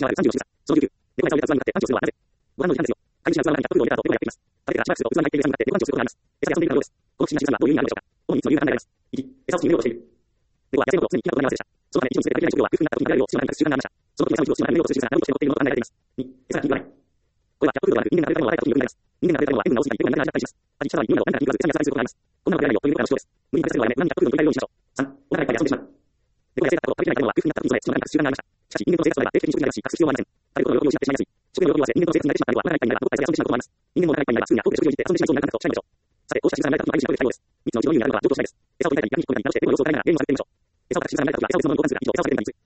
しまう30を示唆。その19、猫が餌を得た器に向かってパンチをするのはなぜ？ご飯の時間ですよ。会議中は器の中に100袋を入れた後、猫がやっています。食べてからしばらくすると器に入っている餌に向かって猫パンチをすることがあります。餌で遊んでいるからどうです。この不思議な仕草はどういう意味があるのでしょうか。主に3つの理由が考えられます。1、餌を口に入れようとしている。猫は野生のことを常に嫌なことに合わせでした。そのため、一度に連れて食べられない状況は空腹になった時に食べられるよう必要な何か習慣がありました。その時に餌の口を使う習慣を見ることをしているが何をしているのかを考えられています。2、餌が気に食わない。これは100袋ではなく、人間が食べたものを与えた時によくなります。人間が食べたものは塩分が多すぎたり、塩分が苦手になったりします。味、さらに匂いなど何か気に食わず餌に餌にすることがあります。こんなのが出ないようという猫からの主張です。無理に食べさせるのはやめ、何か100袋と言われるようにしましょう。3、お腹いっぱいで遊んでしまう。猫が野生だった頃、食べきれない食べ物は空腹になった時にそれ、その何か習慣がありました。しかし、人間の生活は定期的に食事になりますし、隠す必要はありません。食べることの喜びを失ってしまいやすい。食の喜びを忘れ、人間の生活に慣れてしまったりは、お腹がいっぱいになればどこかで遊んでしまうこともあります。人間もお腹いっぱいになればすぐにアホで食事をして遊んでしまうこともあります。すぐにアホで食事をして食事をして最後に食事をして食べたいようです。3つのうちどういう意味があるのか、どういうことしたいです。餌を取りたいとき、闇に聞こえたり、直して猫の様子を変えながらゲームをさせてみましょう。餌を私が離れたときは餌を別のものに交換するが、以上、餌を捨てるんだについて。